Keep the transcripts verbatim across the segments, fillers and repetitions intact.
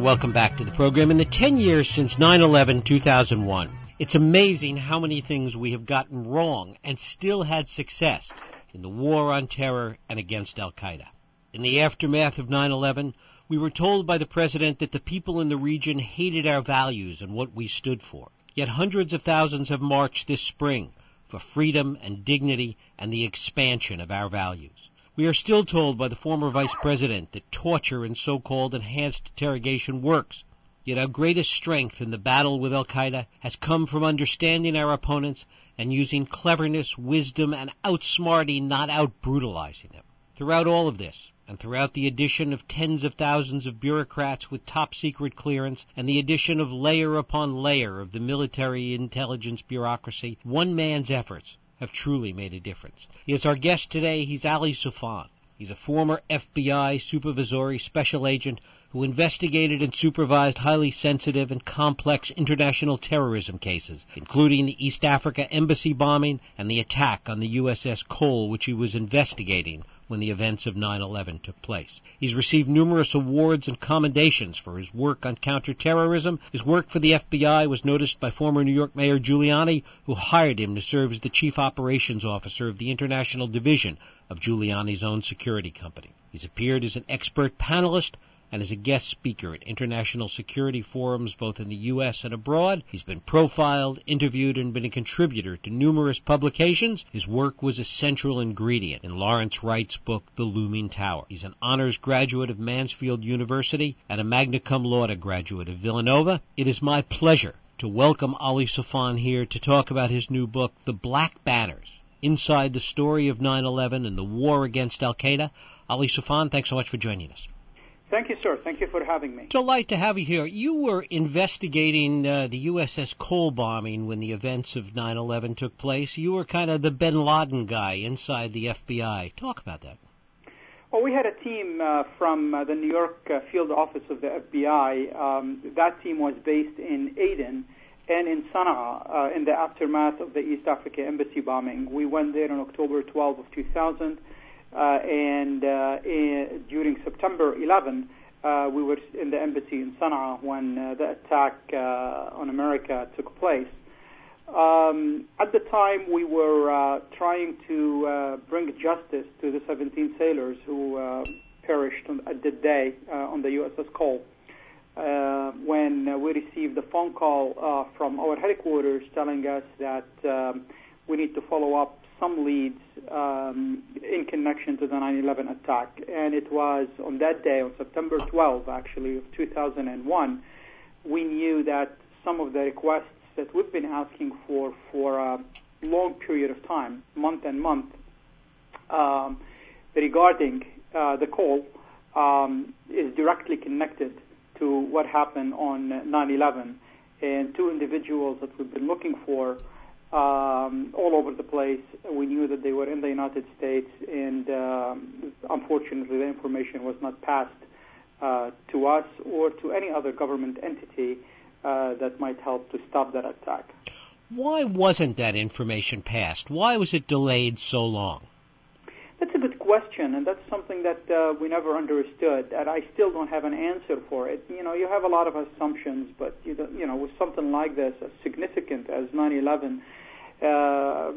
welcome back to the program. In the ten years since nine eleven two thousand one, it's amazing how many things we have gotten wrong and still had success in the war on terror and against al-Qaeda. In the aftermath of nine eleven, we were told by the president that the people in the region hated our values and what we stood for. Yet hundreds of thousands have marched this spring for freedom and dignity and the expansion of our values. We are still told by the former vice president that torture and so-called enhanced interrogation works. Yet our greatest strength in the battle with al-Qaeda has come from understanding our opponents and using cleverness, wisdom, and outsmarting, not out-brutalizing them. Throughout all of this, and throughout the addition of tens of thousands of bureaucrats with top-secret clearance and the addition of layer upon layer of the military intelligence bureaucracy, one man's efforts have truly made a difference. He is our guest today. He's Ali Soufan. He's a former F B I supervisory special agent who investigated and supervised highly sensitive and complex international terrorism cases, including the East Africa embassy bombing and the attack on the U S S Cole, which he was investigating when the events of nine eleven took place. He's received numerous awards and commendations for his work on counterterrorism. His work for the F B I was noticed by former New York Mayor Giuliani, who hired him to serve as the chief operations officer of the international division of Giuliani's own security company. He's appeared as an expert panelist and as a guest speaker at international security forums both in the U S and abroad. He's been profiled, interviewed, and been a contributor to numerous publications. His work was a central ingredient in Lawrence Wright's book, The Looming Tower. He's an honors graduate of Mansfield University and a magna cum laude graduate of Villanova. It is my pleasure to welcome Ali Soufan here to talk about his new book, The Black Banners, Inside the Story of nine eleven and the War Against al-Qaeda. Ali Soufan, thanks so much for joining us. Thank you, sir. Thank you for having me. Delight to have you here. You were investigating uh, the U S S Cole bombing when the events of nine eleven took place. You were kind of the bin Laden guy inside the F B I. Talk about that. Well, we had a team uh, from uh, the New York uh, field office of the F B I. Um, that team was based in Aden and in Sana'a uh, in the aftermath of the East Africa embassy bombing. We went there on October twelfth of two thousand. Uh, and uh, in, during September eleventh, uh, we were in the embassy in Sana'a when uh, the attack uh, on America took place. Um, at the time, we were uh, trying to uh, bring justice to the seventeen sailors who uh, perished on, at that day uh, on the U S S Cole. Uh, when uh, we received a phone call uh, from our headquarters telling us that um, we need to follow up some leads um, in connection to the nine eleven attack. And it was on that day, on September twelfth, actually, of two thousand one, we knew that some of the requests that we've been asking for for a long period of time, month and month, um, regarding uh, the call um, is directly connected to what happened on nine eleven. And two individuals that we've been looking for Um, all over the place. We knew that they were in the United States, and um, unfortunately the information was not passed uh, to us or to any other government entity uh, that might help to stop that attack. Why wasn't that information passed? Why was it delayed so long? That's a good question, and that's something that uh, we never understood, and I still don't have an answer for it. You know, you have a lot of assumptions, but you, don't, you know, with something like this, as significant as nine eleven, uh,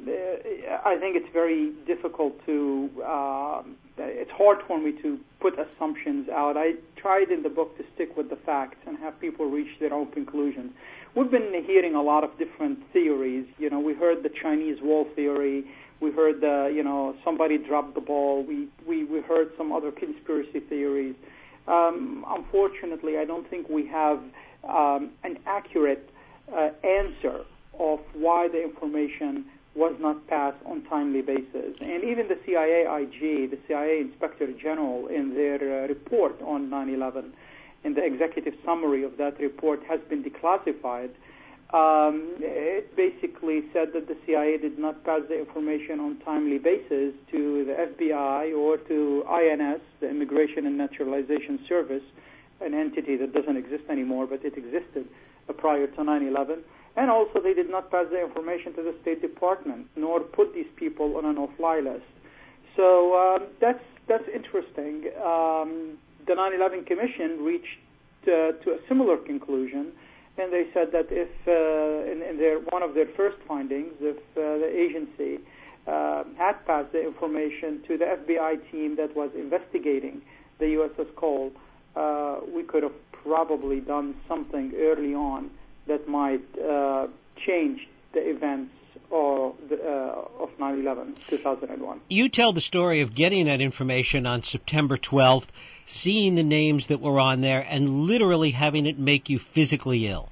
I think it's very difficult to, uh, it's hard for me to put assumptions out. I tried in the book to stick with the facts and have people reach their own conclusions. We've been hearing a lot of different theories. You know, we heard the Chinese wall theory. We heard, uh, you know, somebody dropped the ball. We, we, we heard some other conspiracy theories. Um, unfortunately, I don't think we have um, an accurate uh, answer of why the information was not passed on timely basis. And even the C I A I G, the C I A Inspector General, in their uh, report on nine eleven, in the executive summary of that report, has been declassified. Um, it basically said that the C I A did not pass the information on timely basis to the F B I or to I N S, the Immigration and Naturalization Service, an entity that doesn't exist anymore, but it existed uh, prior to nine eleven. And also they did not pass the information to the State Department, nor put these people on a no-fly list. So um, that's that's interesting. Um, the nine eleven Commission reached uh, to a similar conclusion, and they said that if, uh, in, in their one of their first findings, if uh, the agency uh, had passed the information to the F B I team that was investigating the U S S Cole, uh, we could have probably done something early on that might uh, change the events of, the, uh, of nine eleven, two thousand one. You tell the story of getting that information on September twelfth, seeing the names that were on there, and literally having it make you physically ill.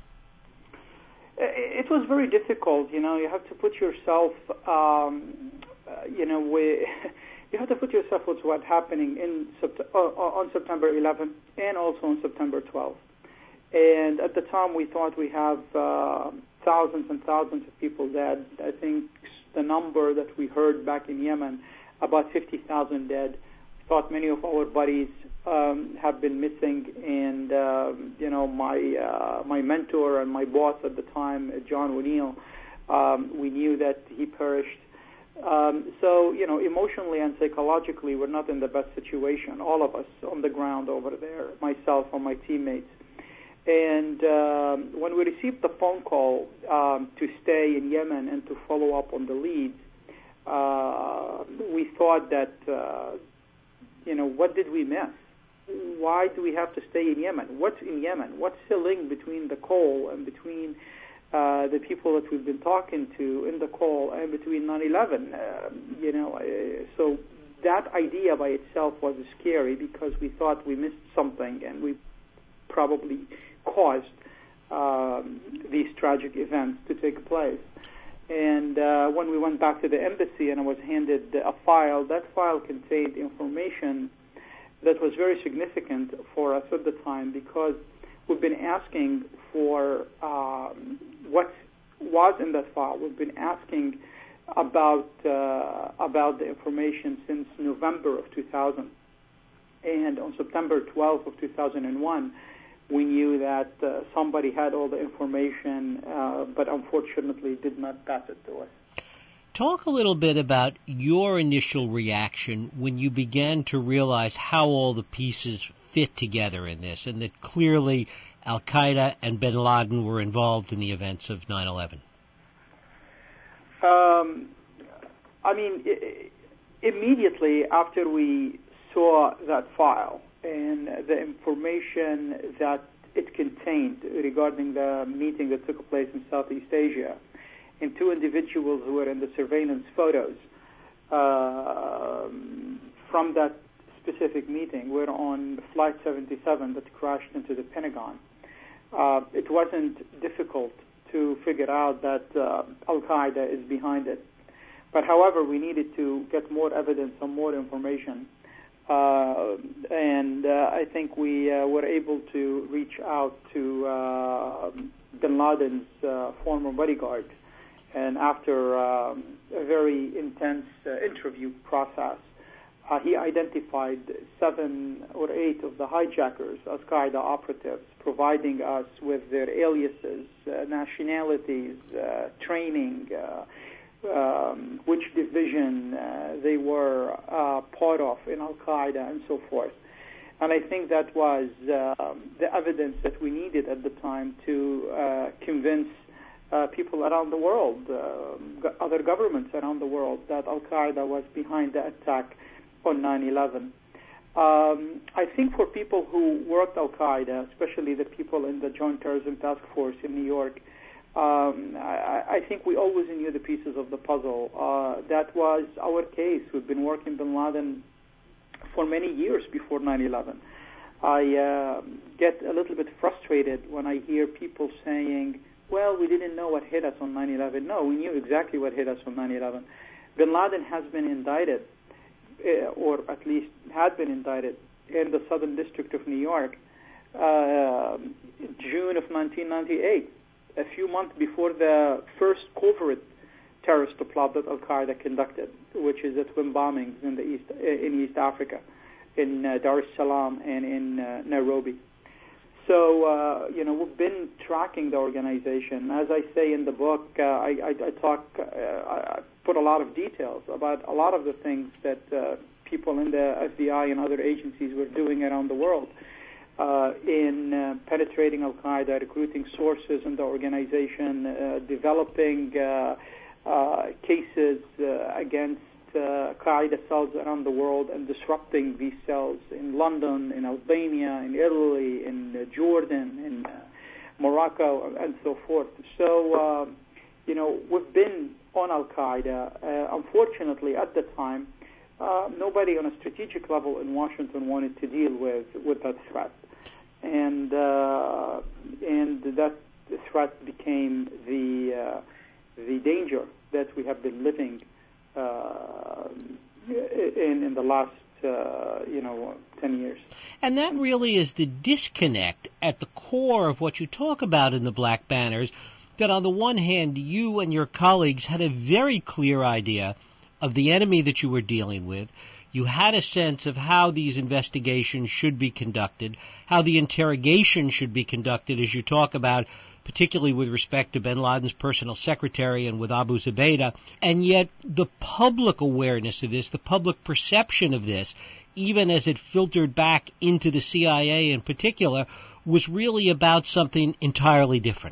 It was very difficult. You know, you have to put yourself, um, uh, you know, we, you have to put yourself with what's happening in sept- uh, on September eleventh and also on September twelfth. And at the time, we thought we have uh, thousands and thousands of people dead. I think the number that we heard back in Yemen, about fifty thousand dead. We thought many of our buddies um, have been missing, and uh, you know, my uh, my mentor and my boss at the time, John O'Neill, um, we knew that he perished. Um, so, you know, emotionally and psychologically, we're not in the best situation. All of us on the ground over there, myself and my teammates. And um, when we received the phone call um, to stay in Yemen and to follow up on the leads, uh, we thought that, uh, you know, what did we miss? Why do we have to stay in Yemen? What's in Yemen? What's the link between the call and between uh, the people that we've been talking to in the call and between nine eleven? Uh, you know, uh, so that idea by itself was scary because we thought we missed something and we probably caused um, these tragic events to take place. And uh, when we went back to the embassy and I was handed a file, that file contained information that was very significant for us at the time because we've been asking for um, what was in that file. We've been asking about uh, about the information since November of two thousand. And on September twelfth of two thousand one, we knew that uh, somebody had all the information, uh, but unfortunately did not pass it to us. Talk a little bit about your initial reaction when you began to realize how all the pieces fit together in this, and that clearly Al-Qaeda and bin Laden were involved in the events of nine eleven. Um, I mean, I- immediately after we saw that file and the information that it contained regarding the meeting that took place in Southeast Asia, and two individuals who were in the surveillance photos uh, from that specific meeting were on Flight seventy-seven that crashed into the Pentagon. Uh, it wasn't difficult to figure out that uh, Al-Qaeda is behind it. But however, we needed to get more evidence and more information. Uh, and uh, I think we uh, were able to reach out to uh, bin Laden's uh, former bodyguard. And after um, a very intense uh, interview process, uh, he identified seven or eight of the hijackers, Al-Qaeda operatives, providing us with their aliases, uh, nationalities, uh, training, uh, um, which division uh, they were uh, part of in Al-Qaeda, and so forth. And I think that was uh, the evidence that we needed at the time to uh, convince Uh, people around the world, uh, go- other governments around the world, that Al-Qaeda was behind the attack on nine eleven. Um, I think for people who worked Al-Qaeda, especially the people in the Joint Terrorism Task Force in New York, um, I, I think we always knew the pieces of the puzzle. Uh, that was our case. We've been working bin Laden for many years before nine eleven. I uh, get a little bit frustrated when I hear people saying, well, we didn't know what hit us on nine eleven. No, we knew exactly what hit us on nine eleven. Bin Laden has been indicted, uh, or at least had been indicted, in the Southern District of New York uh, June of nineteen ninety-eight, a few months before the first covert terrorist plot that Al-Qaeda conducted, which is the twin bombings in the East in East Africa, in uh, Dar es Salaam and in uh, Nairobi. So, uh, you know, we've been tracking the organization. As I say in the book, uh, I, I, I talk, uh, I put a lot of details about a lot of the things that uh, people in the F B I and other agencies were doing around the world. uh, in uh, penetrating Al-Qaeda, recruiting sources in the organization, uh, developing uh, uh, cases uh, against uh, Qaeda cells around the world and disrupting these cells in London, in Albania, in Italy, in uh, Jordan, in uh, Morocco, and so forth. So, uh, you know, we've been on Al-Qaeda. Uh, unfortunately, at the time, uh, nobody on a strategic level in Washington wanted to deal with, with that threat. And uh, and that threat became the uh, the danger that we have been living uh, in in the last uh, you know ten years. And that really is the disconnect at the core of what you talk about in the Black Banners. That on the one hand, you and your colleagues had a very clear idea of the enemy that you were dealing with. You had a sense of how these investigations should be conducted, how the interrogation should be conducted, as you talk about, particularly with respect to bin Laden's personal secretary and with Abu Zubaydah. And yet the public awareness of this, the public perception of this, even as it filtered back into the C I A in particular, was really about something entirely different.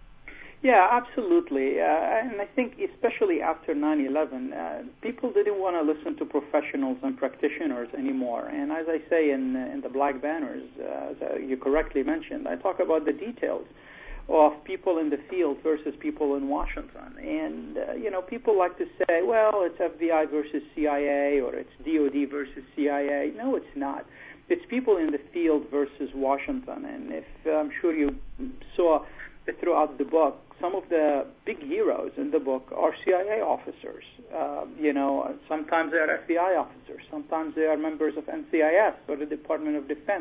Yeah, absolutely. Uh, and I think especially after nine eleven, uh, people didn't want to listen to professionals and practitioners anymore. And as I say in, uh, in the Black Banners, uh, as you correctly mentioned, I talk about the details of people in the field versus people in Washington. And, uh, you know, people like to say, well, it's F B I versus C I A or it's D O D versus C I A. No, it's not. It's people in the field versus Washington. And if I'm sure you saw throughout the book, some of the big heroes in the book are C I A officers. Uh, you know, sometimes they are F B I officers. Sometimes they are members of N C I S or the Department of Defense.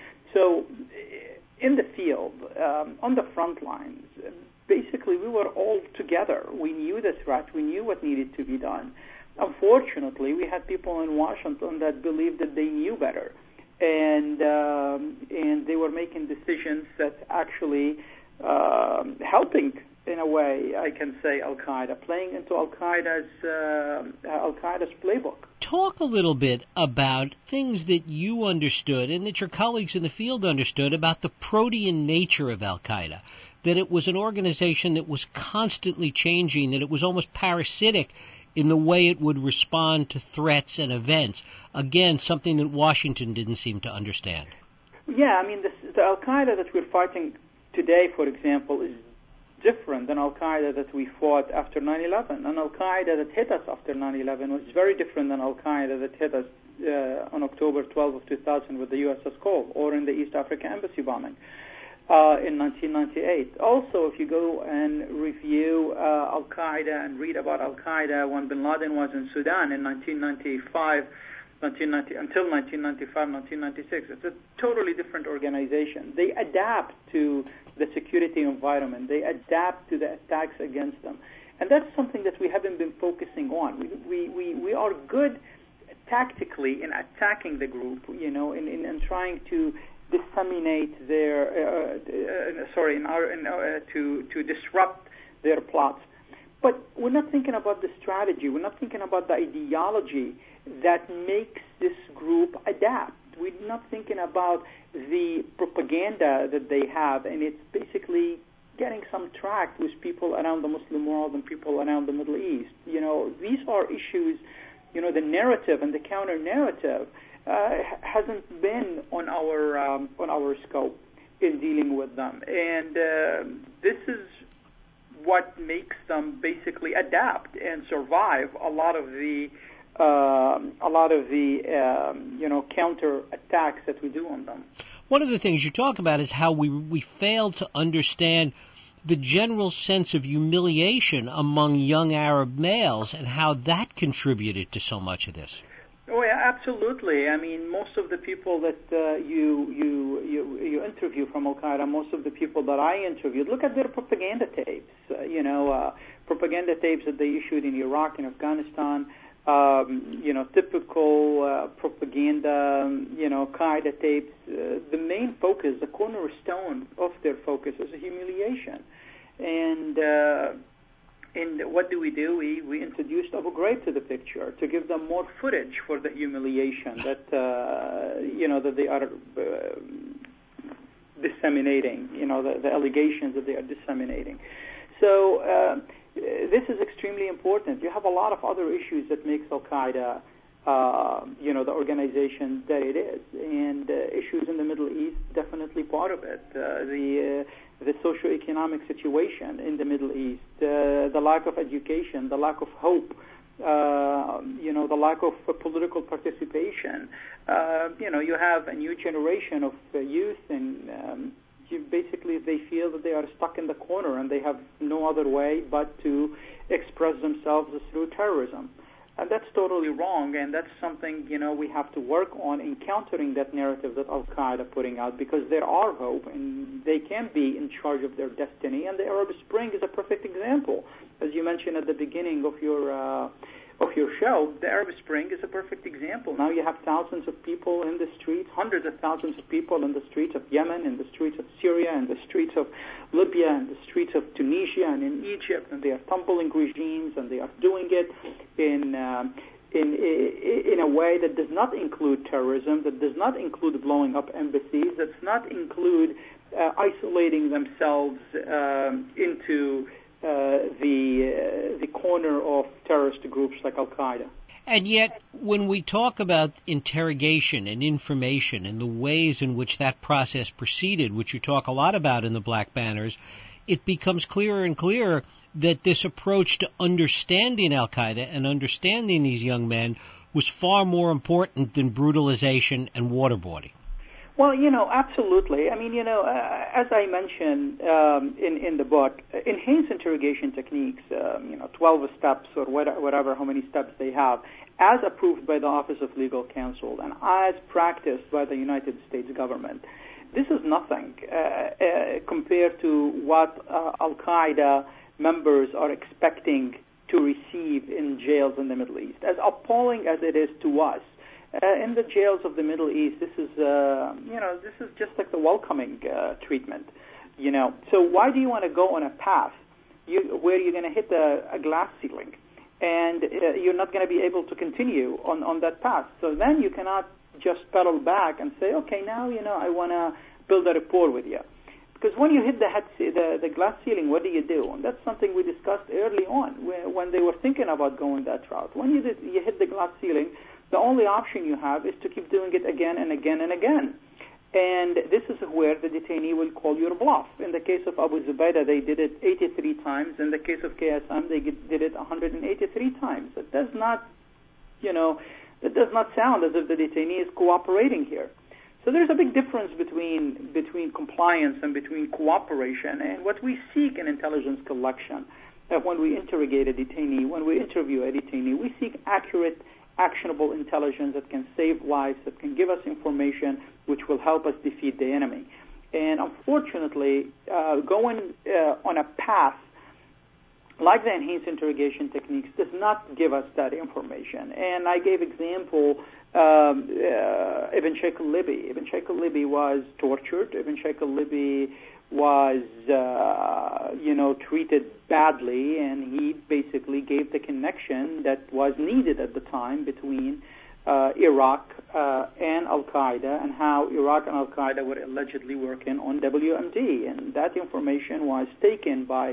So in the field, um, on the front lines, basically we were all together. We knew the threat. We knew what needed to be done. Unfortunately, we had people in Washington that believed that they knew better. And, um, and they were making decisions that actually Uh, helping, in a way, I can say, Al-Qaeda, playing into Al-Qaeda's uh, Al-Qaeda's playbook. Talk a little bit about things that you understood and that your colleagues in the field understood about the protean nature of Al-Qaeda, that it was an organization that was constantly changing, that it was almost parasitic in the way it would respond to threats and events. Again, something that Washington didn't seem to understand. Yeah, I mean, this, the Al-Qaeda that we're fighting today, for example, is different than Al-Qaeda that we fought after nine eleven. And Al-Qaeda that hit us after nine eleven was very different than Al-Qaeda that hit us uh, on October twelfth of two thousand with the U S S Cole or in the East Africa Embassy bombing uh, in nineteen ninety-eight. Also, if you go and review uh, Al-Qaeda and read about Al-Qaeda when bin Laden was in Sudan in nineteen ninety-five, nineteen ninety, until nineteen ninety-five, nineteen ninety-six. It's a totally different organization. They adapt to the security environment. They adapt to the attacks against them. And that's something that we haven't been focusing on. We we, we, we are good tactically in attacking the group, you know, in, in, in trying to disseminate their, uh, uh, sorry, in our, in, uh, to, to disrupt their plots. But we're not thinking about the strategy. We're not thinking about the ideology that makes this group adapt. We're not thinking about the propaganda that they have, and it's basically getting some track with people around the Muslim world and people around the Middle East. You know, these are issues, you know, the narrative and the counter-narrative uh, hasn't been on our um, on our scope in dealing with them. And uh, this is what makes them basically adapt and survive a lot of the Uh, a lot of the, um, you know, counter attacks that we do on them. One of the things you talk about is how we we fail to understand the general sense of humiliation among young Arab males and how that contributed to so much of this. Oh, yeah, absolutely. I mean, most of the people that uh, you, you you you interview from Al-Qaeda, most of the people that I interviewed, look at their propaganda tapes. Uh, you know, uh, propaganda tapes that they issued in Iraq and Afghanistan. Um, you know, typical uh, propaganda, you know, Qaeda tapes. Uh, the main focus, the cornerstone of their focus is humiliation. And uh, and what do we do? We, we introduced Abu Ghraib to the picture to give them more footage for the humiliation that, uh, you know, that they are uh, disseminating, you know, the, the allegations that they are disseminating. So uh, this is extremely important. You have a lot of other issues that makes Al-Qaeda, uh, you know, the organization that it is, and uh, issues in the Middle East definitely part of it. Uh, the uh, the socioeconomic situation in the Middle East, uh, the lack of education, the lack of hope, uh, you know, the lack of uh, political participation. Uh, you know, you have a new generation of uh, youth, and um, you basically they feel that they are stuck in the corner and they have no other way but to express themselves through terrorism. And that's totally wrong, and that's something, you know, we have to work on in countering that narrative that Al-Qaeda putting out, because there are hope and they can be in charge of their destiny, and the Arab Spring is a perfect example. As you mentioned at the beginning of your uh, of your show, the Arab Spring is a perfect example. Now you have thousands of people in the streets, hundreds of thousands of people in the streets of Yemen, in the streets of Syria, in the streets of Libya, in the streets of Tunisia, and in Egypt, and they are tumbling regimes, and they are doing it in um, in in a way that does not include terrorism, that does not include blowing up embassies, that does not include uh, isolating themselves um, into Uh, the uh, the corner of terrorist groups like Al-Qaeda. And yet, when we talk about interrogation and information and the ways in which that process proceeded, which you talk a lot about in the Black Banners, it becomes clearer and clearer that this approach to understanding Al-Qaeda and understanding these young men was far more important than brutalization and waterboarding. Well, you know, absolutely. I mean, you know, uh, as I mentioned um, in in the book, enhanced interrogation techniques, um, you know, twelve steps or whatever, how many steps they have, as approved by the Office of Legal Counsel and as practiced by the United States government, this is nothing uh, uh, compared to what uh, Al-Qaeda members are expecting to receive in jails in the Middle East. As appalling as it is to us, Uh, in the jails of the Middle East, this is, uh, you know, this is just like the welcoming uh, treatment, you know. So why do you want to go on a path you, where you're going to hit a, a glass ceiling, and uh, you're not going to be able to continue on, on that path? So then you cannot just pedal back and say, okay, now, you know, I want to build a rapport with you. Because when you hit the, head, the, the glass ceiling, what do you do? And that's something we discussed early on when they were thinking about going that route. When you, did, you hit the glass ceiling, the only option you have is to keep doing it again and again and again. And this is where the detainee will call your bluff. In the case of Abu Zubaydah, they did it eighty-three times. In the case of K S M, they did it one hundred eighty-three times. It does not, you know, it does not sound as if the detainee is cooperating here. So there's a big difference between between compliance and between cooperation. And what we seek in intelligence collection, that when we interrogate a detainee, when we interview a detainee, we seek accurate, actionable intelligence that can save lives, that can give us information which will help us defeat the enemy. And unfortunately, uh, going uh, on a path like the enhanced interrogation techniques does not give us that information. And I gave example um, uh, Ibn Sheikh al-Libi. Ibn Sheikh al-Libi was tortured. Ibn Sheikh al-Libi was, uh, you know, treated badly, and he basically gave the connection that was needed at the time between uh, Iraq uh, and Al-Qaeda, and how Iraq and Al-Qaeda were allegedly working on W M D. And that information was taken by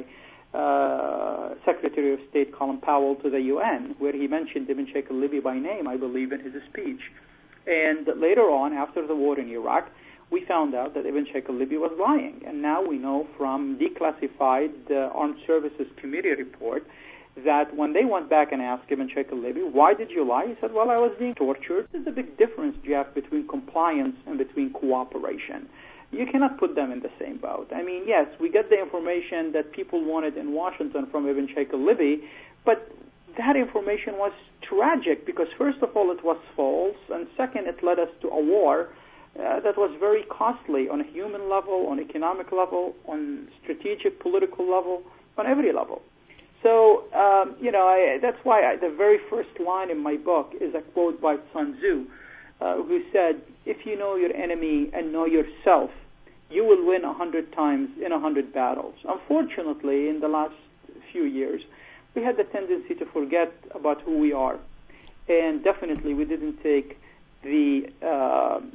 uh, Secretary of State Colin Powell to the U N, where he mentioned Ibn Sheikh al-Libi by name, I believe, in his speech. And later on, after the war in Iraq, we found out that Ibn Sheikh al-Libi was lying. And now we know from declassified uh, Armed Services Committee report that when they went back and asked Ibn Sheikh al-Libi, why did you lie? He said, well, I was being tortured. There's a big difference, Jeff, between compliance and between cooperation. You cannot put them in the same boat. I mean, yes, we get the information that people wanted in Washington from Ibn Sheikh al-Libi, but that information was tragic because, first of all, it was false, and second, it led us to a war Uh, that was very costly on a human level, on economic level, on strategic political level, on every level. So, um, you know, I, that's why I, the very first line in my book is a quote by Sun Tzu, uh, who said, if you know your enemy and know yourself, you will win a hundred times in a hundred battles. Unfortunately, in the last few years, we had the tendency to forget about who we are. And definitely we didn't take the uh, the opportunity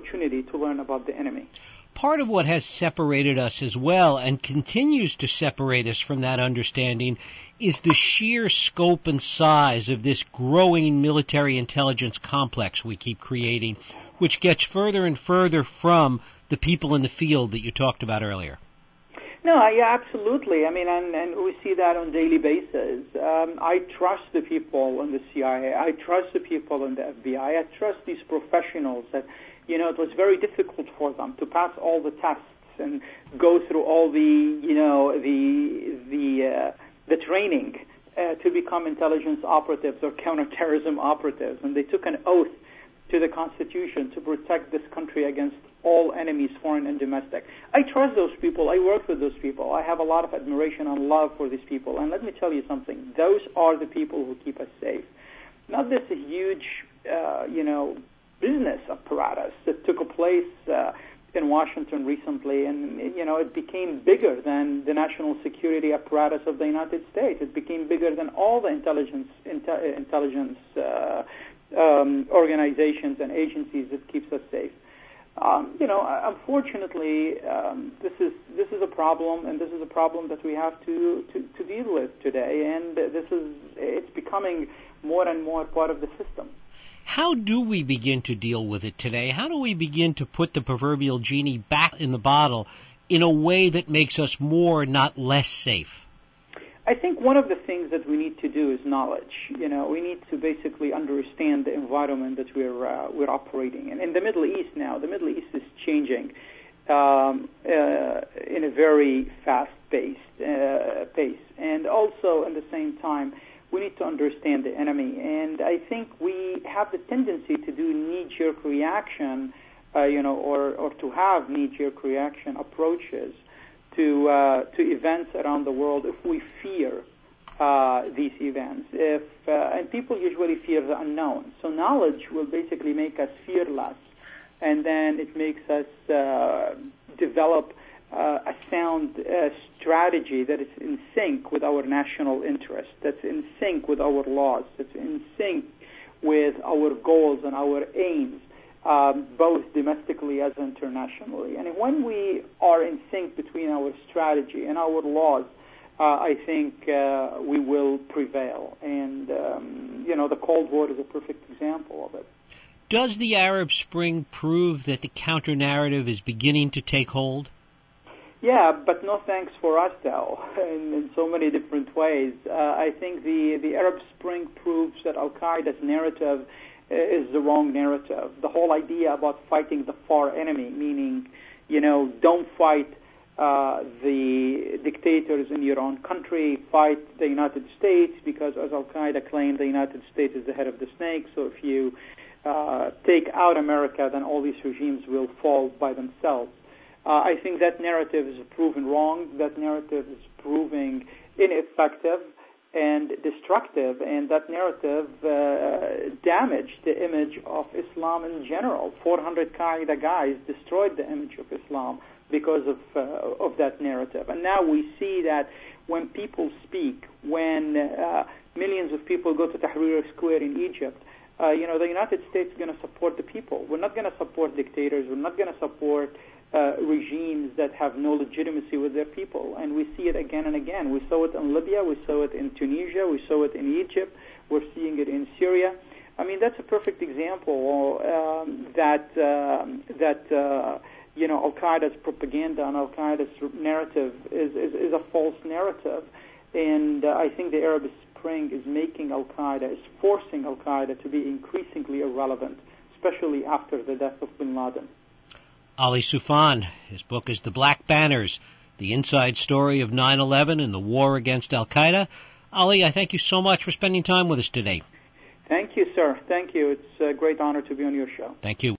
opportunity to learn about the enemy. Part of what has separated us as well and continues to separate us from that understanding is the sheer scope and size of this growing military intelligence complex we keep creating, which gets further and further from the people in the field that you talked about earlier. No, yeah, absolutely. I mean, and, and we see that on a daily basis. Um, I trust the people in the C I A. I trust the people in the F B I. I trust these professionals that, you know, it was very difficult for them to pass all the tests and go through all the, you know, the the uh, the training uh, to become intelligence operatives or counterterrorism operatives, and they took an oath to the Constitution to protect this country against all enemies, foreign and domestic. I trust those people. I work with those people. I have a lot of admiration and love for these people. And let me tell you something. Those are the people who keep us safe. Not this huge, uh, you know, business apparatus that took place uh, in Washington recently. And, you know, it became bigger than the national security apparatus of the United States. It became bigger than all the intelligence, inte- intelligence uh, um, organizations and agencies that keeps us safe. Um, you know, unfortunately, um, this is this is a problem, and this is a problem that we have to, to, to deal with today. And this is it's becoming more and more part of the system. How do we begin to deal with it today? How do we begin to put the proverbial genie back in the bottle in a way that makes us more, not less safe? I think one of the things that we need to do is knowledge. You know, we need to basically understand the environment that we're uh, we're operating in. In the Middle East now, the Middle East is changing um, uh, in a very fast-paced uh, pace, and also at the same time, we need to understand the enemy. And I think we have the tendency to do knee-jerk reaction, uh, you know, or or to have knee-jerk reaction approaches to uh, to events around the world if we fear uh, these events. If uh, and people usually fear the unknown. So knowledge will basically make us fearless, and then it makes us uh, develop uh, a sound uh, strategy that is in sync with our national interest, that's in sync with our laws, that's in sync with our goals and our aims. Um, both domestically as internationally. And when we are in sync between our strategy and our laws, uh, I think uh, we will prevail. And, um, you know, the Cold War is a perfect example of it. Does the Arab Spring prove that the counter-narrative is beginning to take hold? Yeah, but no thanks for us, though, in, in so many different ways. Uh, I think the, the Arab Spring proves that Al-Qaeda's narrative is the wrong narrative. The whole idea about fighting the far enemy, meaning, you know, don't fight uh, the dictators in your own country, fight the United States, because as Al-Qaeda claimed, the United States is the head of the snake, so if you uh, take out America, then all these regimes will fall by themselves. Uh, I think that narrative is proven wrong. That narrative is proving ineffective and destructive, and that narrative uh, damaged the image of Islam in general. four hundred Qaeda guys destroyed the image of Islam because of uh, of that narrative. And now we see that when people speak, when uh, millions of people go to Tahrir Square in Egypt, uh, you know, the United States is going to support the people. We're not going to support dictators. We're not going to support Uh, regimes that have no legitimacy with their people. And we see it again and again. We saw it in Libya, we saw it in Tunisia, we saw it in Egypt, we're seeing it in Syria. I mean, that's a perfect example um, that, uh, that uh, you know, Al-Qaeda's propaganda and Al-Qaeda's narrative is, is, is a false narrative. And uh, I think the Arab Spring is making Al-Qaeda, is forcing Al-Qaeda to be increasingly irrelevant, especially after the death of bin Laden. Ali Soufan, his book is The Black Banners, The Inside Story of nine eleven and the War Against Al-Qaeda. Ali, I thank you so much for spending time with us today. Thank you, sir. Thank you. It's a great honor to be on your show. Thank you.